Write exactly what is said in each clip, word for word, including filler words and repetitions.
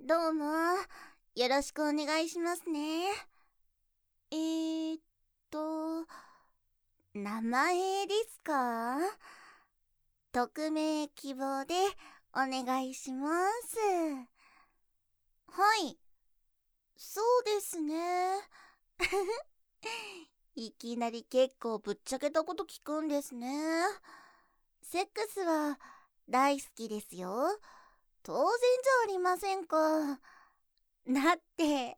どうも、よろしくお願いしますね。えーっと、名前ですか？匿名希望でお願いします。はい、そうですね。いきなり結構ぶっちゃけたこと聞くんですね。セックスは大好きですよ。当然じゃありませんか。だって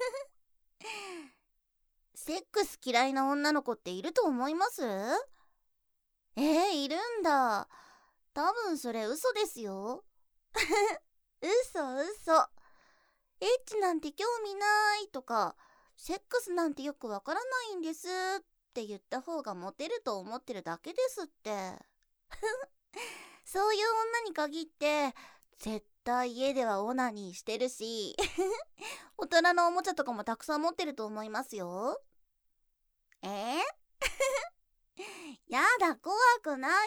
セックス嫌いな女の子っていると思います？えー、いるんだ。多分それ嘘ですよ。嘘嘘。エッチなんて興味ないとか、セックスなんてよくわからないんですって言った方がモテると思ってるだけですって。そういう女に限って、絶対家ではオナニーしてるし、大人のおもちゃとかもたくさん持ってると思いますよ。えー、やだ、怖くない。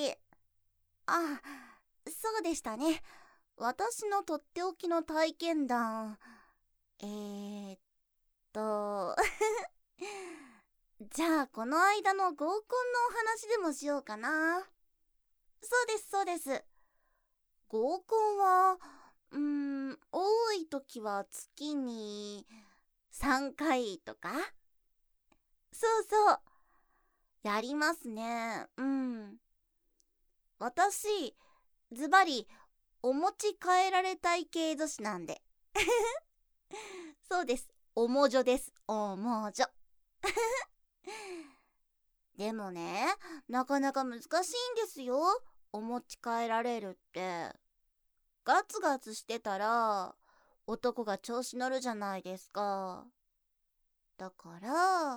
あ、そうでしたね。私のとっておきの体験談。えーっと、じゃあこの間の合コンのお話でもしようかな。そうですそうです。合コンは、うーん、多い時は月にさんかいとか。そうそう。やりますね。うん。私、ズバリ、お持ち帰られたい系女子なんで。そうです。おもじょです。おもじょ。でもね、なかなか難しいんですよ。お持ち帰られるって。ガツガツしてたら、男が調子乗るじゃないですか。だから、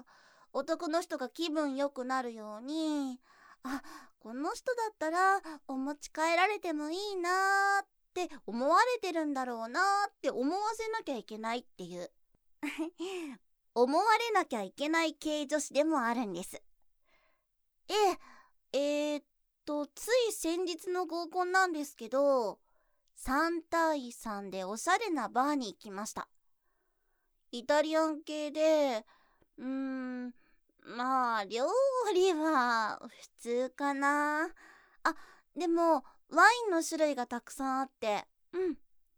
男の人が気分良くなるように、あ、この人だったらお持ち帰られてもいいなーって思われてるんだろうなーって思わせなきゃいけないっていう思われなきゃいけない系女子でもあるんです。えええー、っとつい先日の合コンなんですけど、さん対さんでおしゃれなバーに行きました。イタリアン系で、うーん、まあ料理は普通かな。あ、でもワインの種類がたくさんあって、うん、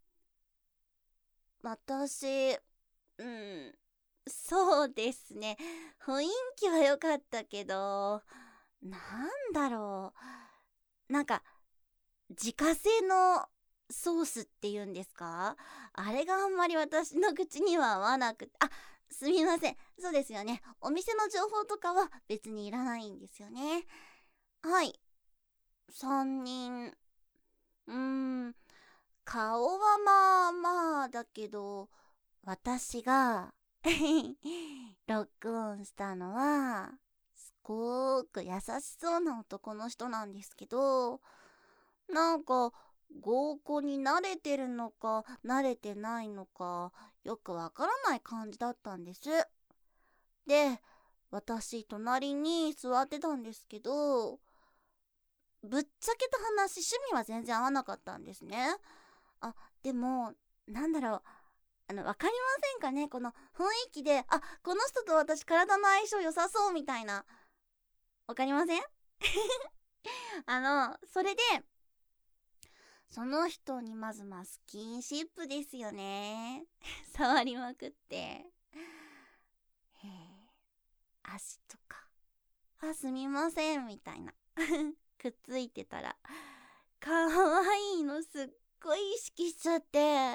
私、うん、そうですね、雰囲気は良かったけど、なんだろう、なんか自家製のソースっていうんですか、あれがあんまり私の口には合わなくて、あ、すみません、そうですよね、お店の情報とかは別にいらないんですよね。はい、さんにん、うーん、顔はまあまあだけど、私がロックオンしたのはすごーく優しそうな男の人なんですけど、なんか合コンに慣れてるのか慣れてないのかよくわからない感じだったんです。で、私隣に座ってたんですけど、ぶっちゃけた話、趣味は全然合わなかったんですね。あ、でも、なんだろう、あの、わかりませんかね、この雰囲気で、あ、この人と私体の相性良さそうみたいな。わかりません？あの、それで、その人にまずまあスキンシップですよね。触りまくって。へえ、足とか。あ、すみません、みたいな。くっついてたら、かわいいのすっごい意識しちゃって、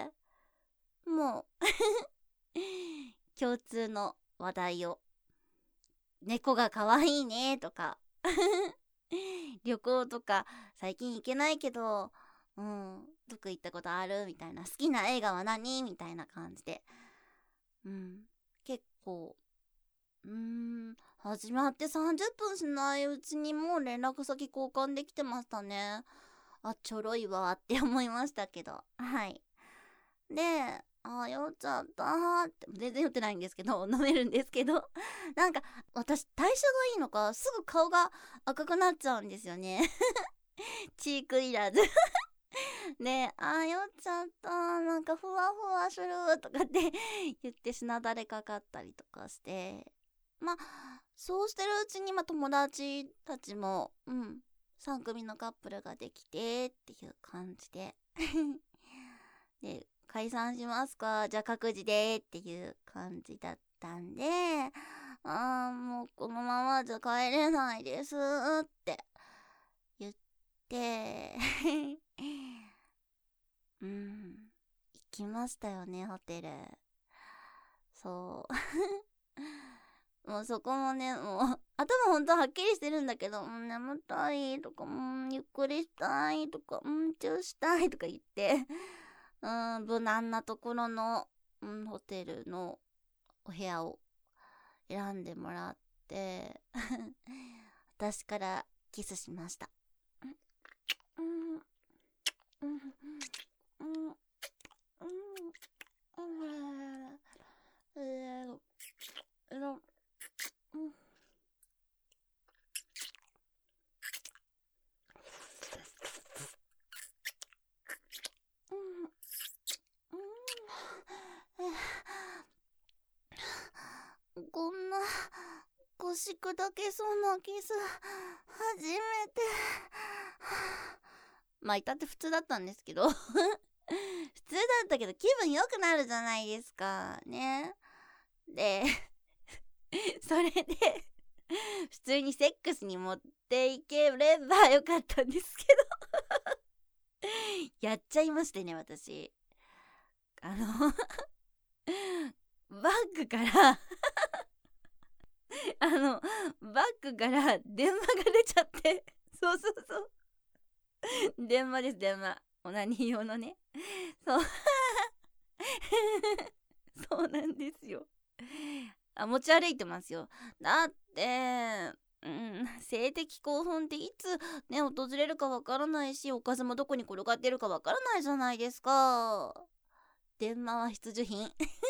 もう、共通の話題を。猫がかわいいねとか、旅行とか最近行けないけど、うん、どこ行ったことあるみたいな、好きな映画は何みたいな感じで、うん、結構、うーん、始まってさんじゅっぷんしないうちにもう連絡先交換できてましたね。あ、ちょろいわって思いましたけど、はい。で、あ、酔っちゃったーって、全然酔ってないんですけど、飲めるんですけど、なんか私代謝がいいのかすぐ顔が赤くなっちゃうんですよね。チークいらず。で、あ、酔っちゃった、なんかふわふわするとかって言って砂だれかかったりとかして、まあそうしてるうちに、まあ、友達たちもうんさん組のカップルができてっていう感じでで解散しますか、じゃあ各自でっていう感じだったんで、あーもうこのままじゃ帰れないですって言ってうん行きましたよね、ホテル。そうもうそこもね、もう頭ほんとはっきりしてるんだけど、うん、眠たいとか、うん、ゆっくりしたいとか、うん、チューしたいとか言ってうん、無難なところの、うん、ホテルのお部屋を選んでもらって私からキスしました。うんうんうんうんうんこんな腰砕けそうなキス初めてまあ至って普通だったんですけど普通だったけど気分良くなるじゃないですかね。でそれで普通にセックスに持っていければよかったんですけどやっちゃいましてね、私あのバッグからあのバッグから電話が出ちゃってそうそうそう電話です、電話。オナニー用のね。そうそうなんですよ。あ、持ち歩いてますよ。だってうん、性的興奮っていつね訪れるかわからないし、おかずもどこに転がってるかわからないじゃないですか。電話は必需品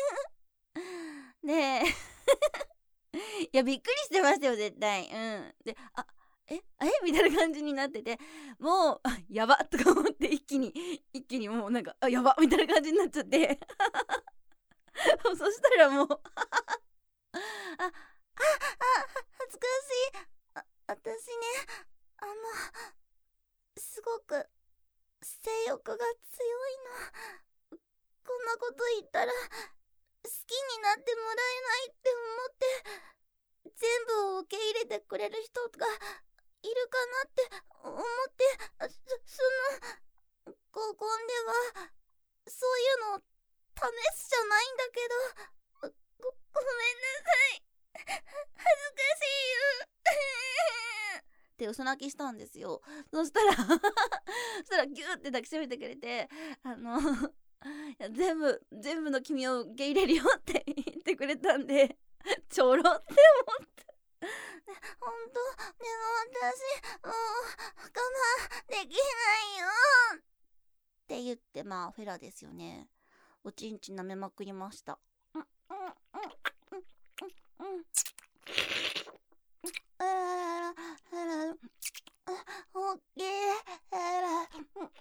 でいやびっくりしてましたよ絶対。うんで、あええみたいな感じになってて、もうあやばとか思って一気に一気にもうなんかあやばみたいな感じになっちゃってそしたらもうあああ恥ずかしい。あ私ねあのすごく性欲が強いの。こんなこと言ったら好きになってもらえないって思って全部を受け入れてくれる人がいるかなって思って、そその合コンではそういうのを試すじゃないんだけど、ご、ごめんなさい、恥ずかしいよって嘘泣きしたんですよ。そしたらそしたらギューって抱きしめてくれて、あのいや全部全部の君を受け入れるよって言ってくれたんでちょろって思ってほんとでも私もう我慢できないよって言って、まあフェラですよね。おちんち舐めまくりました。うんうんうんうんうんあらあらオッケーあらうんうん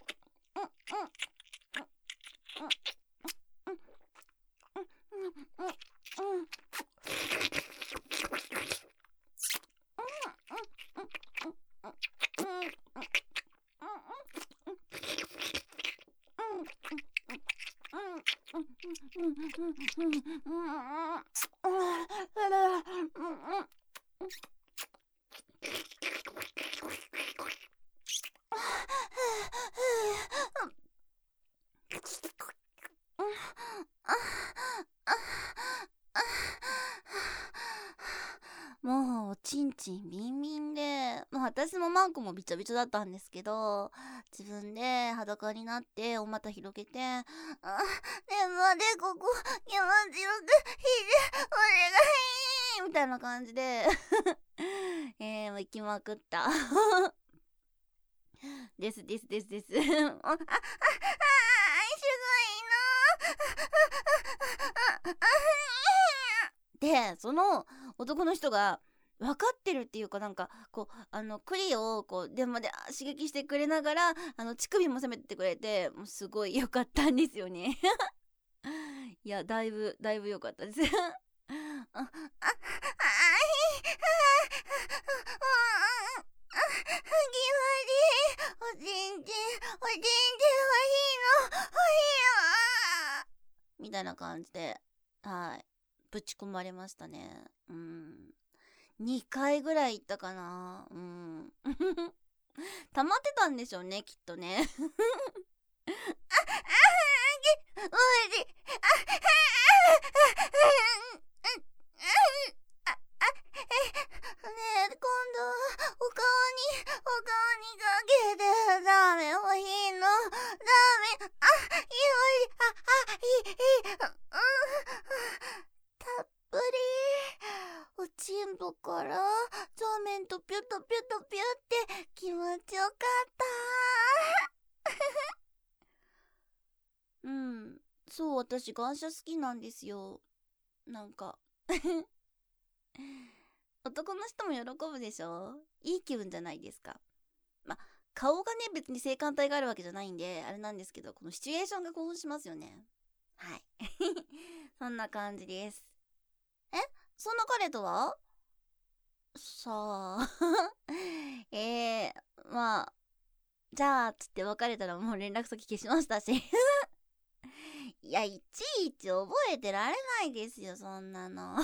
もうおちんちんビンビンで、もう私もマンコもびちょびちょだったんですけど、自分で裸になってお股広げて、あ、でもでここ気持ちよく引いてお願いみたいな感じでえー、もう行きまくったですですですですあ、あ、あ、あ、すごいなで、その男の人が分かってるっていうか、なんかこうあのクリをこう電話で刺激してくれながら、あの乳首も攻めてくれて、もうすごい良かったんですよねいや、だいぶだいぶ良かったです。あ、あ、あ、あ、い、あ、おちんちん、おちんちん欲しいの、欲しいよみたいな感じで、はい、ぶち込まれましたね。うん。にかいぐらい行ったかな。うん。溜まってたんでしょうね、きっとね。あ、あ、あ、おいしい。ねえ、今度はお顔に、お顔にかけて、ラーメン欲しいの。ラーメン、あ、いい、あ、あ、いい、いい、うん、たっぷり、おちんぽからそうめんとピュッとピュッとピュって気持ちよかった。うん、そう、私感謝好きなんですよ。なんか男の人も喜ぶでしょ。いい気分じゃないですか。ま、顔がね、別に性感帯があるわけじゃないんであれなんですけど、このシチュエーションが興奮しますよね。はい。そんな感じです。え、そんな彼とはさあえー、まあじゃあつって別れたらもう連絡先消しましたしいや、いちいち覚えてられないですよ、そんなの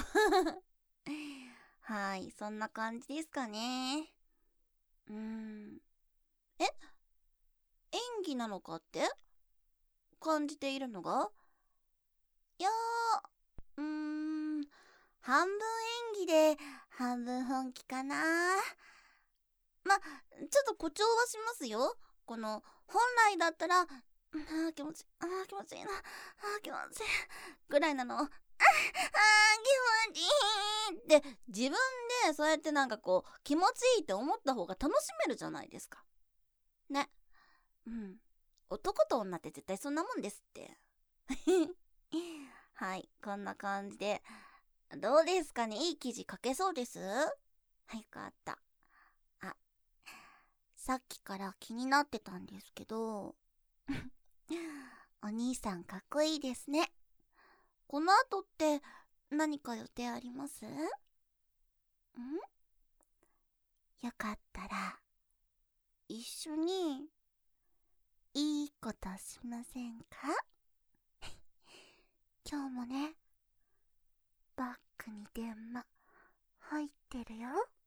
はい、そんな感じですかね。うーん。え、演技なのかって感じているのが、いやー、うーん、半分演技で半分本気かな。ま、ちょっと誇張はしますよ。この本来だったら、あー気持ちいい、あー気持ちいいな、あー気持ちいいぐらいなの。あー、あー気持ちいいって自分でそうやってなんかこう気持ちいいって思った方が楽しめるじゃないですか。ね。うん。男と女って絶対そんなもんですって。はい、こんな感じで。どうですかね、いい記事書けそうです？はい、よかった。あ、さっきから気になってたんですけど、お兄さんかっこいいですね。この後って何か予定あります？ん？よかったら、一緒に、いいことしませんか？今日もね、バッグに電話入ってるよ。